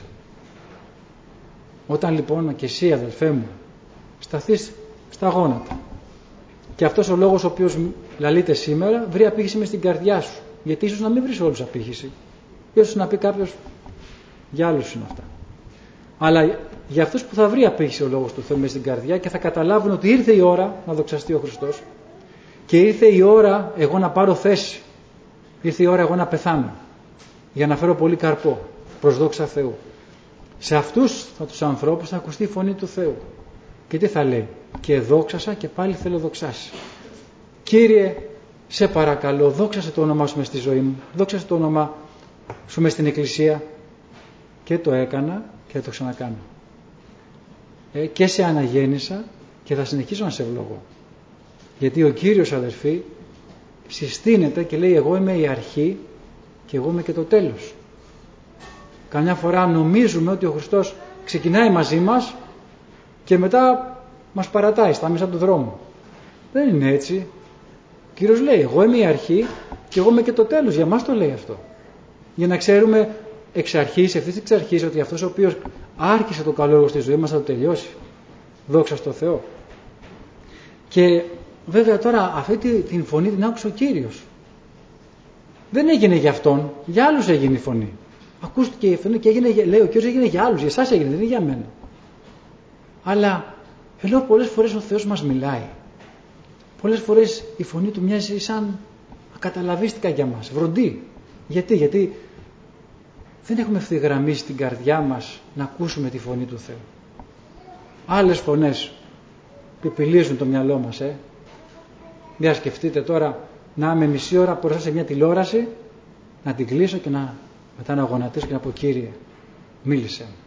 Όταν λοιπόν και εσύ αδελφέ μου σταθείς στα γόνατα και αυτός ο λόγος ο οποίος λαλείται σήμερα βρει απήχηση μες στην καρδιά σου, γιατί ίσως να μην βρεις όλους απήχηση, ίσως να πει κάποιος για άλλους είναι αυτά, αλλά για αυτούς που θα βρει απήχηση ο λόγος του Θεού μες στην καρδιά και θα καταλάβουν ότι ήρθε η ώρα να δοξαστεί ο Χριστός και ήρθε η ώρα εγώ να πάρω θέση, ήρθε η ώρα εγώ να πεθάνω για να φέρω πολύ καρπό προς δόξα Θεού. Σε αυτούς θα τους ανθρώπους θα ακουστεί η φωνή του Θεού. Και τι θα λέει? Και δόξασα και πάλι θέλω δοξάσει. Κύριε, σε παρακαλώ, δόξασε το όνομά σου μες στη ζωή μου, δόξασε το όνομα σου μες στην εκκλησία. Και το έκανα και θα το ξανακάνω. Ε, και σε αναγέννησα και θα συνεχίσω να σε ευλογώ. Γιατί ο Κύριος, αδερφοί, συστήνεται και λέει εγώ είμαι η αρχή και εγώ είμαι και το τέλος. Καμιά φορά νομίζουμε ότι ο Χριστός ξεκινάει μαζί μας και μετά μας παρατάει στα μέσα του δρόμου. Δεν είναι έτσι. Ο Κύριος λέει εγώ είμαι η αρχή και εγώ είμαι και το τέλος. Για μας το λέει αυτό. Για να ξέρουμε εξ αρχής, ευθύς εξ αρχής, ότι αυτός ο οποίος άρχισε το καλό έργο στη ζωή μας θα το τελειώσει. Δόξα στο Θεό. Και βέβαια τώρα αυτή την φωνή την άκουσε ο Κύριος. Δεν έγινε για αυτόν, για άλλους έγινε η φωνή. Ακούστηκε η φωνή και έγινε, λέει ο Κύριος έγινε για άλλους, για εσάς έγινε, δεν είναι για μένα. Αλλά ενώ πολλές φορές ο Θεός μας μιλάει, πολλές φορές η φωνή του μοιάζει σαν ακαταλαβίστικα για μας, βροντί. Γιατί, γιατί δεν έχουμε ευθυγραμμίσει την καρδιά μας να ακούσουμε τη φωνή του Θεού. Άλλες φωνές πιπιλίζουν το μυαλό μας, ε. Για σκεφτείτε τώρα να είμαι μισή ώρα μπροστά σε μια τηλεόραση, να την κλείσω και να, μετά να γονατίσω και να πω Κύριε, μίλησε μου.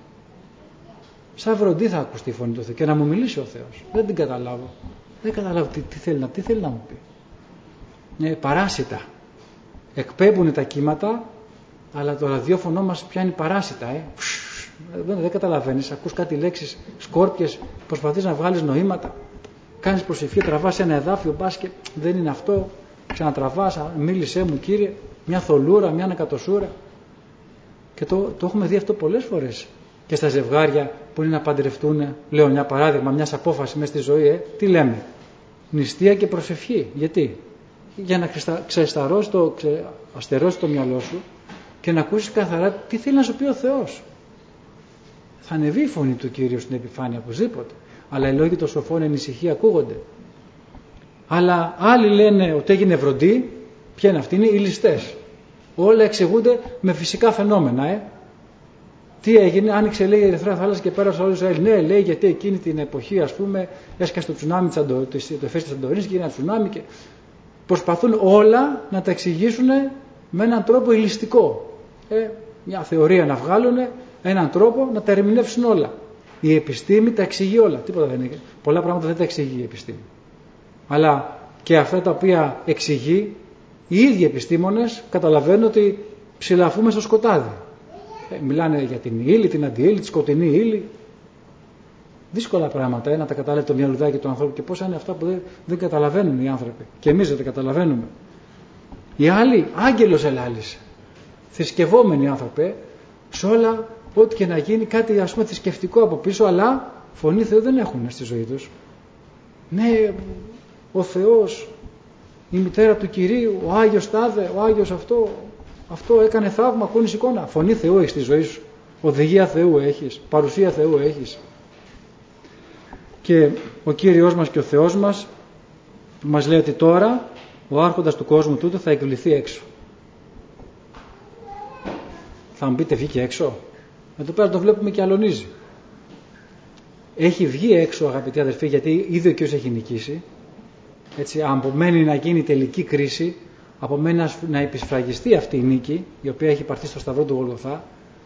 Σαν βροντί θα ακουστεί η φωνή του Θεού και να μου μιλήσει ο Θεός. Δεν την καταλάβω. Δεν καταλάβω τι, τι, θέλει, τι θέλει να μου πει. Ε, παράσιτα. Εκπέμπουν τα κύματα, αλλά το ραδιόφωνο μας πιάνει παράσιτα. Ε. Δεν, δεν καταλαβαίνεις. Ακούς κάτι λέξεις σκόρπιες, προσπαθείς να βγάλεις νοήματα. Κάνεις προσευχή, τραβάς ένα εδάφιο, μπας και δεν είναι αυτό. Ξανατραβάς, μίλησέ μου Κύριε. μια θολούρα, μια ανακατοσούρα. Και το, το έχουμε δει αυτό πολλές φορές. Και στα ζευγάρια που είναι να παντρευτούν, λέω μια παράδειγμα μιας απόφασης μέσα στη ζωή, ε, τι λέμε? Νηστεία και προσευχή. Γιατί? Για να ξεσταρώσει το, ξε, αστερώσει το μυαλό σου και να ακούσεις καθαρά τι θέλει να σου πει ο Θεός. Θα ανεβεί η φωνή του Κύριου στην επιφάνεια οπωσδήποτε. Αλλά οι λόγοι των σοφών εν ησυχία ακούγονται. Αλλά άλλοι λένε ότι έγινε βροντί. Ποια είναι αυτοί? Είναι οι ληστές. Όλα εξηγούνται με φυσικά φαινόμενα. Ε. Τι έγινε? Άνοιξε, λέει, η Ερυθρά Θάλασσα και πέρασε όλο Ισραήλ. Ναι, λέει, γιατί εκείνη την εποχή, ας πούμε, έσκασε το τσουνάμι το εφές της Σαντορίνης και έγινε ένα τσουνάμι. Και προσπαθούν όλα να τα εξηγήσουν με έναν τρόπο ηλιστικό. Ε, μια θεωρία να βγάλουν, έναν τρόπο να τα ερμηνεύσουν όλα. Η επιστήμη τα εξηγεί όλα. Τίποτα δεν είναι. Πολλά πράγματα δεν τα εξηγεί η επιστήμη. Αλλά και αυτά τα οποία εξηγεί, οι ίδιοι επιστήμονες καταλαβαίνουν ότι ψηλαφούμε στο σκοτάδι. Ε, μιλάνε για την ύλη, την αντιύλη, τη σκοτεινή ύλη. Δύσκολα πράγματα, ε, να τα καταλάβει το μυαλουδάκι του ανθρώπου και πόσα είναι αυτά που δεν, δεν καταλαβαίνουν οι άνθρωποι. Και εμείς δεν τα καταλαβαίνουμε. Οι άλλοι, άγγελος ελάλησε. Θρησκευόμενοι άνθρωποι, σε όλα, ό,τι και να γίνει, κάτι ας πούμε θρησκευτικό από πίσω, αλλά φωνή Θεού δεν έχουν στη ζωή τους. Ναι, ο Θεός, η μητέρα του Κυρίου, ο Άγιος τάδε, ο Άγιος αυτό, αυτό έκανε θαύμα, ακούνεις εικόνα. Φωνή Θεού έχεις στη ζωή σου, οδηγία Θεού έχεις, παρουσία Θεού έχεις. Και ο Κύριος μας και ο Θεός μας μας λέει ότι τώρα ο άρχοντας του κόσμου τούτου θα εκβληθεί έξω. Θα μου πείτε, βγήκε έξω? Εδώ πέρα το βλέπουμε και αλωνίζει. Έχει βγει έξω, αγαπητοί αδερφοί, γιατί ήδη ο Κύριος έχει νικήσει. Έτσι, απομένει να γίνει τελική κρίση, απομένει να επισφραγιστεί αυτή η νίκη, η οποία έχει πάρθει στο σταυρό του Γολγοθά,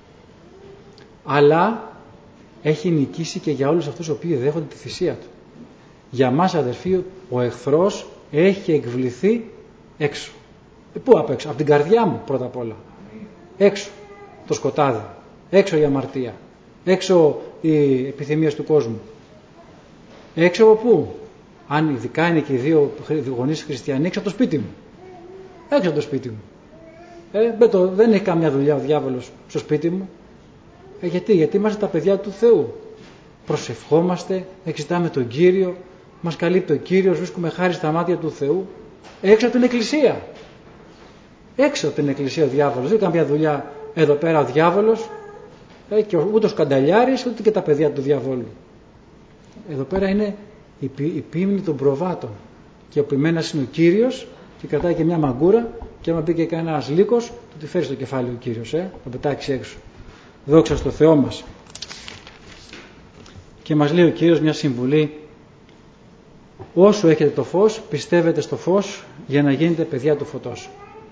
αλλά έχει νικήσει και για όλους αυτούς οι οποίοι δέχονται τη θυσία του. Για μας, αδερφοί, ο εχθρός έχει εκβληθεί έξω. Ε, πού απ' έξω? Από την καρδιά μου πρώτα απ' όλα. Έξω το σκοτάδι, έξω η αμαρτία, έξω οι επιθυμίες του κόσμου. Έξω από πού? Αν ειδικά είναι και οι δύο γονείς χριστιανοί, έξω από το σπίτι μου. Έξω από το σπίτι μου. Ε, το, δεν έχει καμιά δουλειά ο διάβολος στο σπίτι μου. Ε, γιατί? Γιατί είμαστε τα παιδιά του Θεού. Προσευχόμαστε, εξητάμε τον Κύριο, μας καλύπτει ο Κύριος, βρίσκουμε χάρη στα μάτια του Θεού. Έξω από την εκκλησία. Έξω από την εκκλησία ο διάβολος. Δεν έχει καμιά δουλειά εδώ πέρα ο διάβολος. Ε, και ούτε ο σκανταλιάρης, ούτε και τα παιδιά του διαβόλου. Εδώ πέρα είναι η, η ποίμνη των προβάτων. Και ο ποιμένας είναι ο Κύριος και κρατάει και μια μαγκούρα και άμα μπει και κανένας λύκος, του τη φέρει στο κεφάλι ο Κύριος, ε, θα πετάξει έξω. Δόξα στο Θεό μας. Και μας λέει ο Κύριος μια συμβουλή: όσο έχετε το φως, πιστεύετε στο φως για να γίνετε παιδιά του φωτός.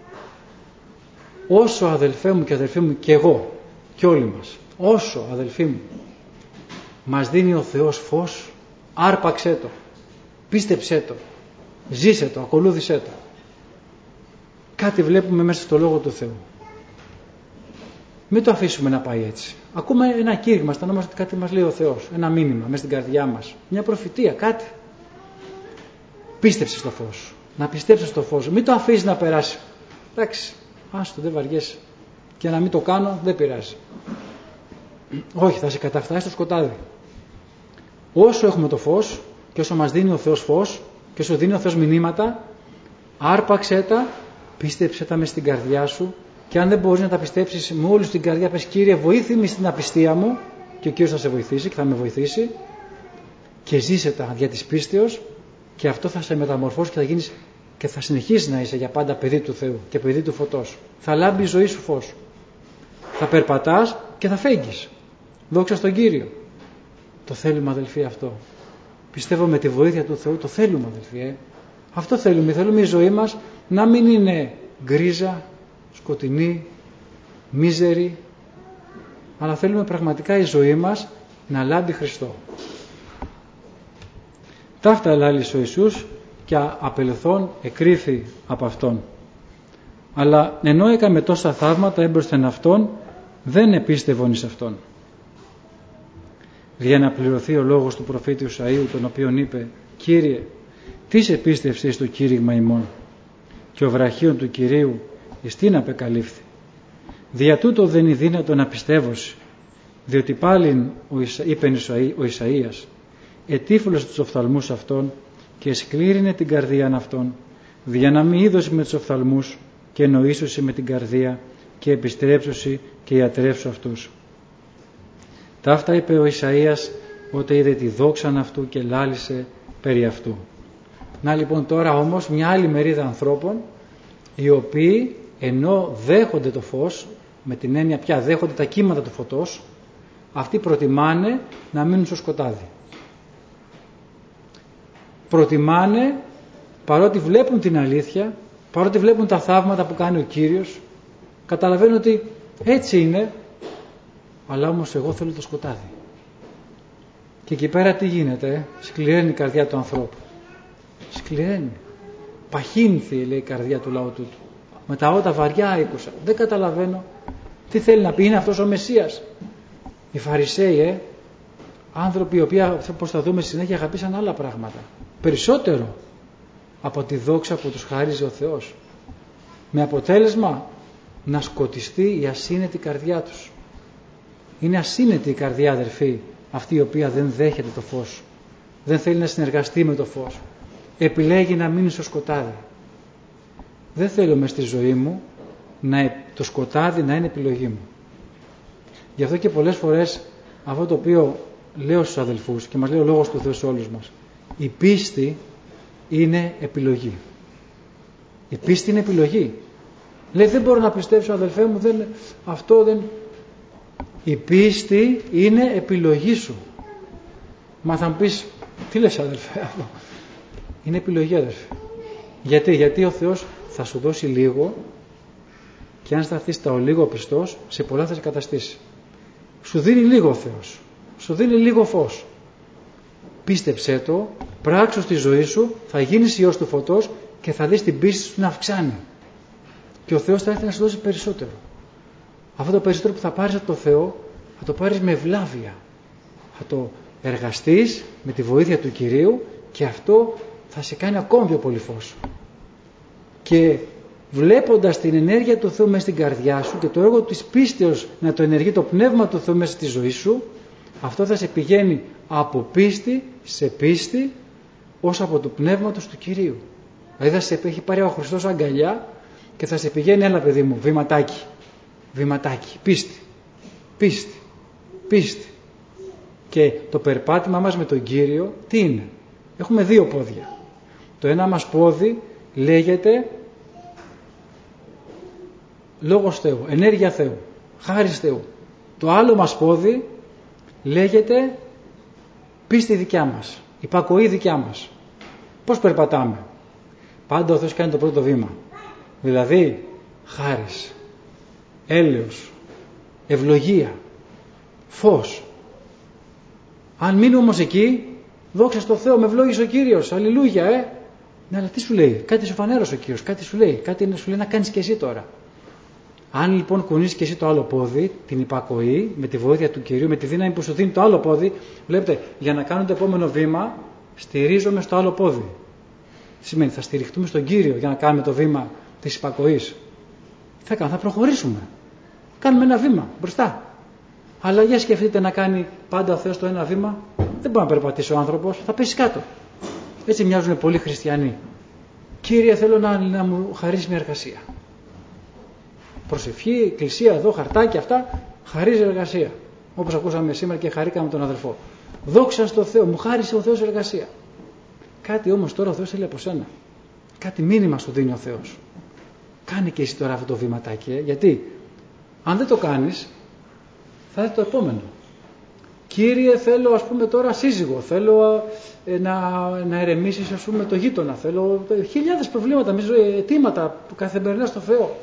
Όσο, αδελφέ μου και αδελφοί μου, και εγώ και όλοι μας, όσο, αδελφοί μου, μας δίνει ο Θεός φως, άρπαξέ το, πίστεψέ το, ζήσε το, ακολούθησέ το. Κάτι βλέπουμε μέσα στο Λόγο του Θεού. Μην το αφήσουμε να πάει έτσι. Ακούμε ένα κήρυγμα, αισθανόμαστε ότι κάτι μας λέει ο Θεός, ένα μήνυμα μέσα στην καρδιά μας, μια προφητεία, κάτι. Πίστεψε στο φως, να πιστέψεις στο φως, μην το αφήσεις να περάσει. Εντάξει, άστο, δεν βαριέσαι. Και να μην το κάνω, δεν πειράζει. Όχι, θα σε καταφτάσει στο σκοτάδι. Όσο έχουμε το φως και όσο μας δίνει ο Θεός φως και όσο δίνει ο Θεός μηνύματα, άρπαξέ τα, πίστεψέ τα μες στην καρδιά σου. Και αν δεν μπορείς να τα πιστέψεις με όλη την καρδιά, πες: Κύριε, βοήθη με στην απιστία μου, και ο Κύριος θα σε βοηθήσει και θα με βοηθήσει, και ζήσε τα δια της πίστεως, και αυτό θα σε μεταμορφώσει και θα γίνεις και θα συνεχίσεις να είσαι για πάντα παιδί του Θεού και παιδί του φωτός. Θα λάμπει η ζωή σου φως. Θα περπατάς και θα φέγγεις. Δόξα στον Κύριο. Το θέλουμε, αδελφοί, αυτό. Πιστεύω με τη βοήθεια του Θεού το θέλουμε, αδελφοί. Ε. Αυτό θέλουμε. Θέλουμε η ζωή μας να μην είναι γκρίζα, σκοτεινή, μίζερη, αλλά θέλουμε πραγματικά η ζωή μας να λάμπει Χριστό. Ταύτα ελάλησε ο Ιησούς και απελθόν εκρίθη από Αυτόν. Αλλά ενώ έκαμε τόσα θαύματα έμπροσθεν Αυτόν, δεν επίστευον εις Αυτόν. Για να πληρωθεί ο λόγος του προφήτη Ουσαΐου, τον οποίον είπε: Κύριε, τι σε πίστευσες στο κήρυγμα ημών, και ο βραχίων του Κυρίου εις την απεκαλύφθη. Δια τούτο δεν είναι δύνατο να πιστεύωσι, διότι πάλιν είπεν ο Ισαΐας, ετύφλωσε τους οφθαλμούς αυτών και εσκλήρινε την καρδίαν αυτών, δια να μη είδωση με τους οφθαλμούς και εννοήσωση με την καρδία και επιστρέψωση και ιατρεύσω αυτούς. Ταύτα είπε ο Ισαΐας όταν είδε τη δόξαν αυτού και λάλησε περί αυτού. Να λοιπόν τώρα όμως μια άλλη μερίδα ανθρώπων, οι οποίοι ενώ δέχονται το φως, με την έννοια πια δέχονται τα κύματα του φωτός, αυτοί προτιμάνε να μείνουν στο σκοτάδι. Προτιμάνε, παρότι βλέπουν την αλήθεια, παρότι βλέπουν τα θαύματα που κάνει ο Κύριος, καταλαβαίνουν ότι έτσι είναι, αλλά όμως εγώ θέλω το σκοτάδι. Και εκεί πέρα τι γίνεται, σκληραίνει η καρδιά του ανθρώπου. Σκληραίνει. Παχύνθη, λέει, η καρδιά του λαού τούτου. Με τα ότα βαριά άκουσα. Δεν καταλαβαίνω τι θέλει να πει. Είναι αυτός ο Μεσσίας. Οι Φαρισαίοι, ε, άνθρωποι οι οποίοι, όπως θα δούμε συνέχεια, αγαπήσαν άλλα πράγματα. Περισσότερο από τη δόξα που τους χάριζε ο Θεός. Με αποτέλεσμα να σκοτιστεί η ασύνετη καρδιά τους. Είναι ασύνετη η καρδιά, αδερφοί, αυτή η οποία δεν δέχεται το φως. Δεν θέλει να συνεργαστεί με το φως. Επιλέγει να μείνει στο σκοτάδι. Δεν θέλω μες στη ζωή μου να, το σκοτάδι να είναι επιλογή μου. Γι' αυτό και πολλές φορές αυτό το οποίο λέω στους αδελφούς και μας λέει ο Λόγος του Θεού σε όλους μας, η πίστη είναι επιλογή. Η πίστη είναι επιλογή. Λέει δεν μπορώ να πιστέψω, αδελφέ μου, δεν, αυτό δεν... Η πίστη είναι επιλογή σου. Μα θα μου πεις, τι λες, αδελφέ, αυτό? Είναι επιλογή, αδελφέ. Γιατί, γιατί ο Θεός θα σου δώσει λίγο και αν σταθείς στα ο λίγο πιστός, σε πολλά θα σε καταστήσει. Σου δίνει λίγο ο Θεός. Σου δίνει λίγο φως. Πίστεψέ το, πράξου στη ζωή σου, θα γίνεις ιός του φωτός και θα δεις την πίστη σου να αυξάνει. Και ο Θεός θα έρθει να σου δώσει περισσότερο. Αυτό το περισσότερο που θα πάρεις από το Θεό, θα το πάρεις με ευλάβεια. Θα το εργαστείς με τη βοήθεια του Κυρίου και αυτό θα σε κάνει ακόμη πιο πολύ φως. Και βλέποντας την ενέργεια του Θεού μέσα στην καρδιά σου και το έργο της πίστεως να το ενεργεί το πνεύμα του Θεού μέσα στη ζωή σου, αυτό θα σε πηγαίνει από πίστη σε πίστη ως από το πνεύματος του Κυρίου. Δηλαδή θα σε έχει πάρει ο Χριστός αγκαλιά και θα σε πηγαίνει, έλα παιδί μου, βηματάκι, βηματάκι, πίστη, πίστη, πίστη. Και το περπάτημα μας με τον Κύριο τι είναι? Έχουμε δύο πόδια. Το ένα μας πόδι λέγεται Λόγος Θεού, ενέργεια Θεού, χάρις Θεού. Το άλλο μας πόδι λέγεται πίστη δικιά μας, υπακοή δικιά μας. Πώς περπατάμε? Πάντα ο Θεός κάνει το πρώτο βήμα. Δηλαδή χάρις, έλεος, ευλογία, φως. Αν μείνουμε όμως εκεί, δόξα στο Θεό, με ευλόγησε ο Κύριος, αλληλούια, ε. Ναι, αλλά τι σου λέει? Κάτι σου φανέρωσε ο Κύριος, κάτι σου λέει, κάτι σου λέει να κάνεις και εσύ τώρα. Αν λοιπόν κουνήσεις και εσύ το άλλο πόδι, την υπακοή, με τη βοήθεια του Κυρίου, με τη δύναμη που σου δίνει το άλλο πόδι, βλέπετε, για να κάνουμε το επόμενο βήμα, στηρίζομαι στο άλλο πόδι. Τι σημαίνει? Θα στηριχτούμε στον Κύριο για να κάνουμε το βήμα της υπακοής. Θα κάνουμε, θα προχωρήσουμε. Κάνουμε ένα βήμα μπροστά. Αλλά για σκεφτείτε να κάνει πάντα ο Θεός το ένα βήμα, δεν μπορεί να περπατήσει ο άνθρωπος, θα πέσει κάτω. Έτσι μοιάζουν πολλοί χριστιανοί. Κύριε, θέλω να, να μου χαρίσει μια εργασία. Προσευχή, εκκλησία, εδώ, χαρτάκια, αυτά, χαρίζει εργασία. Όπως ακούσαμε σήμερα και χαρήκαμε τον αδελφό. Δόξα στο Θεό, μου χάρισε ο Θεός εργασία. Κάτι όμως τώρα ο Θεός θέλει από σένα. Κάτι μήνυμα σου δίνει ο Θεός. Κάνε και εσύ τώρα αυτό το βήματάκι, ε? Γιατί αν δεν το κάνεις, θα έρθει το επόμενο. Κύριε, θέλω ας πούμε τώρα σύζυγο, θέλω ε, να, να ερεμήσεις ας πούμε το γείτονα, θέλω ε, χιλιάδες προβλήματα, ε, αιτήματα που καθημερινά στο Θεό.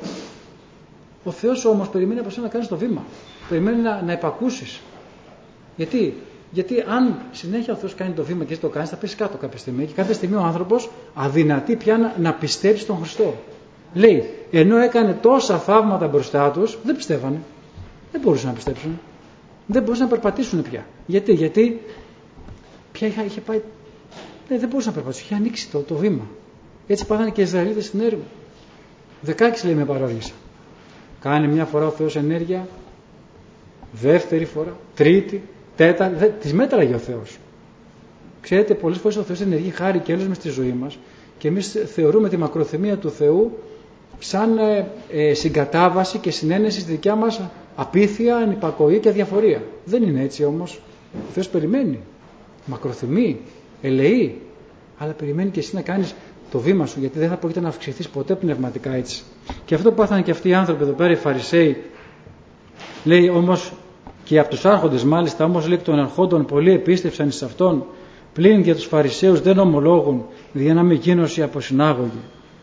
Ο Θεός όμως περιμένει από σένα να κάνεις το βήμα. Περιμένει να, να επακούσεις. Γιατί? Γιατί αν συνέχεια ο Θεός κάνει το βήμα και εσύ το κάνεις, θα πέσει κάτω κάποια στιγμή. Και κάποια στιγμή ο άνθρωπος αδυνατεί πια να, να πιστέψει τον Χριστό. Λέει, ενώ έκανε τόσα θαύματα μπροστά τους, δεν πιστεύανε. Δεν μπορούσαν να πιστέψουν. Δεν μπορούσαν να περπατήσουν πια. Γιατί? Γιατί πια είχε, είχε πάει. Ναι, δεν μπορούσαν να περπατήσουν. Είχε ανοίξει το, το βήμα. Έτσι πάθανε και οι Ισραηλίτες στην έρημο. δεκαέξι λέει με παρόργησα. Κάνει μια φορά ο Θεός ενέργεια, δεύτερη φορά, τρίτη, τέταρτη, δε, τις μέτραγε ο Θεός. Ξέρετε, πολλές φορές ο Θεός ενεργεί χάρη και έλεος μες στη ζωή μας και εμείς θεωρούμε τη μακροθυμία του Θεού σαν ε, ε, συγκατάβαση και συνένεση στη δικιά μας απίθεια, ανυπακοή και αδιαφορία. Δεν είναι έτσι όμως. Ο Θεός περιμένει, μακροθυμεί, ελεεί, αλλά περιμένει και εσύ να κάνεις το βήμα σου, γιατί δεν θα πρόκειται να αυξηθείς ποτέ πνευματικά έτσι. Και αυτό που πάθανε και αυτοί οι άνθρωποι εδώ πέρα, οι Φαρισαίοι, λέει όμως και από τους άρχοντες μάλιστα, όμως λέει των αρχόντων πολλοί επίστευσαν εις αυτόν, πλην για τους Φαρισαίους δεν ομολόγουν, για να μην γίνωσι από συνάγωγοι.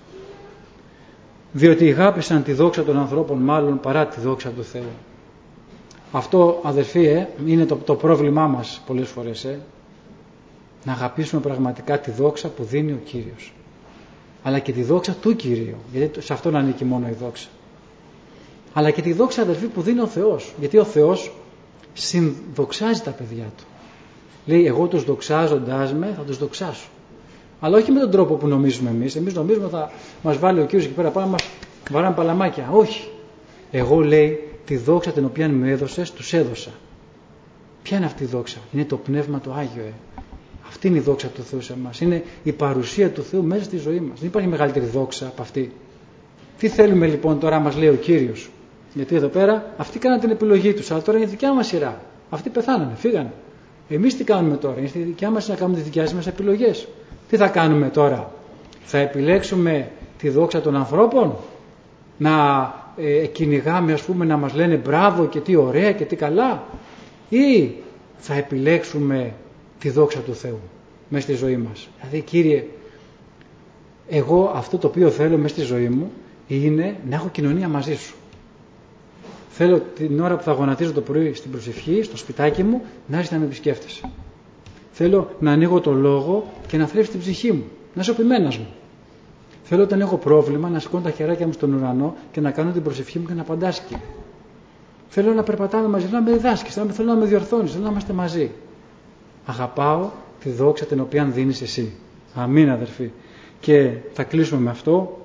Διότι αγάπησαν τη δόξα των ανθρώπων μάλλον παρά τη δόξα του Θεού. Αυτό, αδερφοί, ε, είναι το, το πρόβλημά μας πολλές φορές. Ε. Να αγαπήσουμε πραγματικά τη δόξα που δίνει ο Κύριος. Αλλά και τη δόξα του Κυρίου, γιατί σε αυτόν ανήκει μόνο η δόξα. Αλλά και τη δόξα, αδερφοί, που δίνει ο Θεός, γιατί ο Θεός συνδοξάζει τα παιδιά του. Λέει, εγώ τους δοξάζοντάς με θα τους δοξάσω. Αλλά όχι με τον τρόπο που νομίζουμε εμείς. Εμείς νομίζουμε θα μας βάλει ο Κύριος εκεί πέρα πάνω, μας βαράνε παλαμάκια. Όχι. Εγώ, λέει, τη δόξα την οποία μου έδωσες, τους έδωσα. Ποια είναι αυτή η δόξα? Είναι το Πνεύμα το Άγιο. Ε. Αυτή είναι η δόξα του Θεού σε εμάς. Είναι η παρουσία του Θεού μέσα στη ζωή μας. Δεν υπάρχει μεγαλύτερη δόξα από αυτή. Τι θέλουμε λοιπόν τώρα, μας λέει ο Κύριος? Γιατί εδώ πέρα αυτοί κάναν την επιλογή τους, αλλά τώρα είναι η δικιά μας σειρά. Αυτοί πεθάνανε, φύγανε. Εμείς τι κάνουμε τώρα? Είναι η δικιά μας να κάνουμε τις δικές μας επιλογές. Τι θα κάνουμε τώρα? Θα επιλέξουμε τη δόξα των ανθρώπων? Να ε, κυνηγάμε, ας πούμε, να μας λένε μπράβο και τι ωραία και τι καλά? Ή θα επιλέξουμε τη δόξα του Θεού μέσα στη ζωή μας? Δηλαδή, Κύριε, εγώ αυτό το οποίο θέλω μέσα στη ζωή μου είναι να έχω κοινωνία μαζί σου. Θέλω την ώρα που θα γονατίζω το πρωί στην προσευχή, στο σπιτάκι μου, να έρθεις να με επισκέφτεσαι. Θέλω να ανοίγω το λόγο και να θρέψει την ψυχή μου, να είσαι ο ποιμένας μου. Θέλω όταν έχω πρόβλημα να σηκώνω τα χεράκια μου στον ουρανό και να κάνω την προσευχή μου και να απαντάς, Κύριε. Θέλω να περπατάμε μαζί, θέλω να με διδάσκεις, θέλω να με διορθώνεις, θέλω να είμαστε μαζί. Αγαπάω τη δόξα την οποία δίνεις εσύ. Αμήν, αδερφοί. Και θα κλείσουμε με αυτό.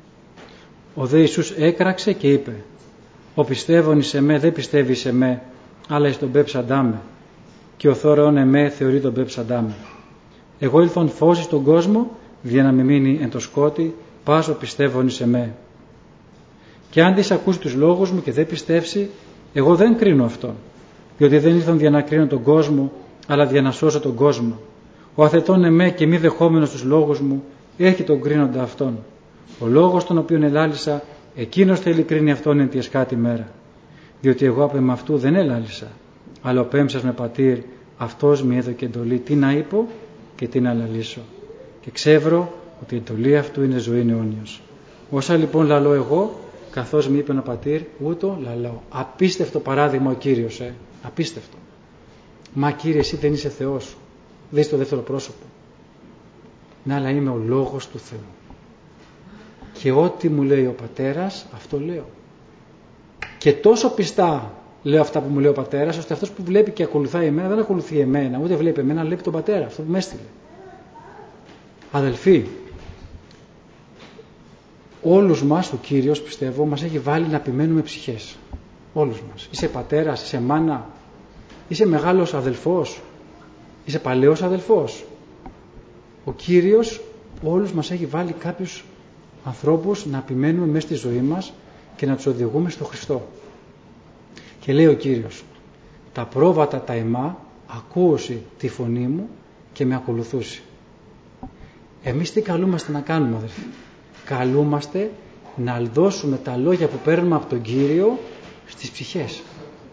Ο δε Ιησούς έκραξε και είπε, ο πιστεύων εις εμέ δεν πιστεύει εις εμέ, αλλά εις τον πέψαντά με. Και ο θωρεών εμέ θεωρεί τον πέψαντά με. Εγώ ήλθον φως στον κόσμο, για να μην μείνει εν το σκότη, πάσο πιστεύων εις εμέ. Και αν δεις ακούσει τους λόγους μου και δεν πιστεύσει, εγώ δεν κρίνω αυτόν. Διότι δεν ήλθον για να κρίνω τον κόσμο, αλλά για να σώσω τον κόσμο. Ο αθετών εμέ και μη δεχόμενος τους λόγους μου, έχει τον κρίνοντα αυτόν. Ο λόγος τον οποίον ελάλησα, εκείνος θέλει κρίνει αυτόν εν τη εσκάτη μέρα. Διότι εγώ από εμαυτού δεν ελάλησα, αλλά ο πέμψας με πατήρ, αυτός μη έδωκε εντολή τι να είπω και τι να λαλήσω. Και ξεύρω ότι η εντολή αυτού είναι ζωή αιώνιος. Όσα λοιπόν λαλώ εγώ, καθώς μη είπε ο πατήρ, ούτω λαλώ. Απίστευτο παράδειγμα ο Κύριος, ε. Απίστευτο. Μα Κύριε, εσύ δεν είσαι Θεός. Δεν είσαι το δεύτερο πρόσωπο. Να, αλλά είμαι ο Λόγος του Θεού. Και ό,τι μου λέει ο Πατέρας, αυτό λέω. Και τόσο πιστά λέω αυτά που μου λέει ο Πατέρας, ώστε αυτός που βλέπει και ακολουθάει εμένα, δεν ακολουθεί εμένα, ούτε βλέπει εμένα, αλλά βλέπει τον Πατέρα, αυτό που με έστειλε. Αδελφοί, όλους μας ο Κύριος, πιστεύω, μας έχει βάλει να επιμένουμε ψυχές. Όλους μας. Είσαι πατέρας, είσαι μάνα, είσαι μεγάλος αδελφός, είσαι παλαιός αδελφός. Ο Κύριος όλους μας έχει βάλει κάποιους ανθρώπους να επιμένουμε μέσα στη ζωή μας και να τους οδηγούμε στο Χριστό. Και λέει ο Κύριος, τα πρόβατα τα εμά ακούωση τη φωνή μου και με ακολουθούσε. Εμείς τι καλούμαστε να κάνουμε, αδελφοί? Καλούμαστε να δώσουμε τα λόγια που παίρνουμε από τον Κύριο στις ψυχές.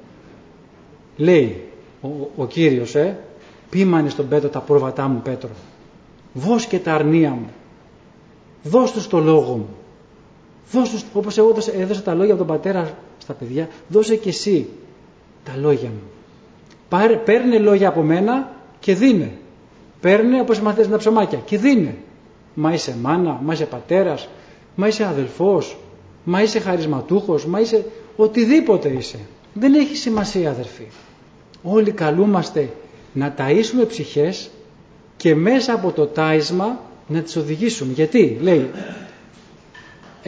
Λέει ο, ο Κύριος, ε, ποίμανε στον Πέτρο τα πρόβατά μου, Πέτρο. Δώσ' και τα αρνία μου. Δώσ' τους το λόγο μου. Δώσ' τους, όπως εγώ έδωσα τα λόγια από τον Πατέρα στα παιδιά, δώσε και εσύ τα λόγια μου. Πάρε, παίρνε λόγια από μένα και δίνε. Παίρνε όπως μαθαίνεις τα ψωμάκια και δίνε. Μα είσαι μάνα, μα είσαι πατέρας, μα είσαι αδελφός, μα είσαι χαρισματούχος, μα είσαι οτιδήποτε είσαι. Δεν έχει σημασία, αδερφοί. Όλοι καλούμαστε να ταΐσουμε ψυχές και μέσα από το τάισμα να τις οδηγήσουμε. Γιατί, λέει,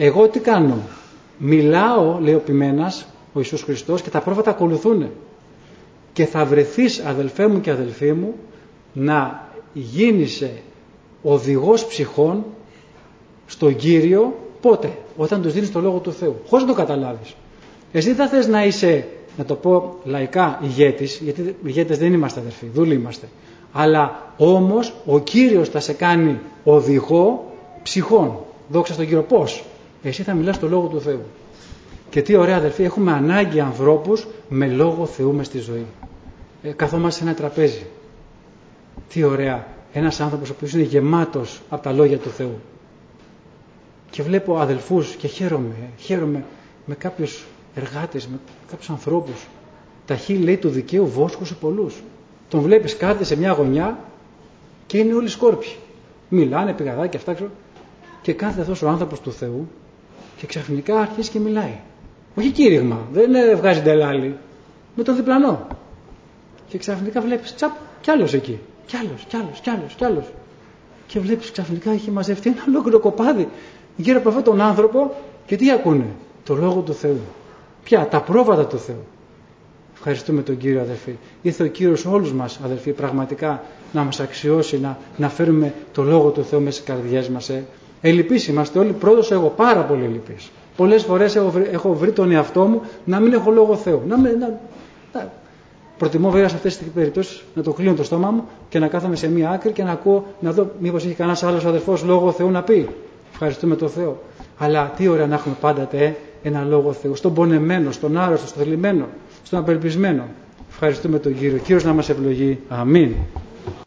Εγώ τι κάνω? Μιλάω, λέει ο ποιμένας, ο Ιησούς Χριστός, και τα πρόβατα ακολουθούν. Και θα βρεθείς, αδελφέ μου και αδελφοί μου, να γίνεσαι οδηγός ψυχών στον Κύριο. Πότε? Όταν τους δίνεις το Λόγο του Θεού, χωρίς να το καταλάβεις. Εσύ θα θες να είσαι, να το πω λαϊκά, ηγέτης, γιατί ηγέτες δεν είμαστε, αδελφοί, δούλοι είμαστε. Αλλά όμως ο Κύριος θα σε κάνει οδηγό ψυχών. Δόξα στον Κύριο. Πώς? Εσύ θα μιλάς το Λόγο του Θεού. Και τι ωραία, αδελφοί, έχουμε ανάγκη ανθρώπους με Λόγο Θεού μες στη ζωή. Ε, καθόμαστε σε ένα τραπέζι. Τι ωραία. Ένας άνθρωπος ο οποίος είναι γεμάτος από τα λόγια του Θεού. Και βλέπω αδελφούς και χαίρομαι, χαίρομαι με κάποιους εργάτες, με κάποιους ανθρώπους. Τα χείλη, λέει, του δικαίου βόσκωσε πολλούς. Τον βλέπεις κάθεται σε μια γωνιά και είναι όλοι σκόρπιοι. Μιλάνε, πηγαδάκια, αυτά ξέρω. Και κάθεται αυτός ο άνθρωπος του Θεού και ξαφνικά αρχίζει και μιλάει. Όχι κήρυγμα, δεν βγάζει ντελάλι. Με τον διπλανό. Και ξαφνικά βλέπεις, τσαπ, κι άλλος εκεί. Κι άλλος, κι άλλος, κι άλλος, κι άλλος. Και βλέπεις ξαφνικά έχει μαζευτεί ένα ολόκληρο κοπάδι γύρω από αυτόν τον άνθρωπο και τι ακούνε? Το Λόγο του Θεού. Ποια? Τα πρόβατα του Θεού. Ευχαριστούμε τον Κύριο, αδελφοί. Ήρθε ο Κύριος όλους μας, αδελφοί, πραγματικά να μας αξιώσει, να, να φέρουμε το Λόγο του Θεού μέσα στις καρδιές μας. Ε. Ελλειπείς είμαστε όλοι, πρόδωσα εγώ πάρα πολύ ελλειπής. Πολλές φορές έχω βρει, έχω βρει τον εαυτό μου να μην έχω Λόγο Θεού. Να, να, να, προτιμώ βέβαια σε αυτές τις περιπτώσεις να το κλείνω το στόμα μου και να κάθομαι σε μία άκρη και να ακούω, να δω μήπως έχει κανένας άλλος αδελφός Λόγο Θεού να πει. Ευχαριστούμε τον Θεό. Αλλά τι ωραία να έχουμε πάντα ε, ένα Λόγο Θεού. Στον πονεμένο, στον άρρωστο, στον θλιμμένο, στον απελπισμένο. Ευχαριστούμε τον Κύριο. Κύριος να μας ευλογεί. Αμήν.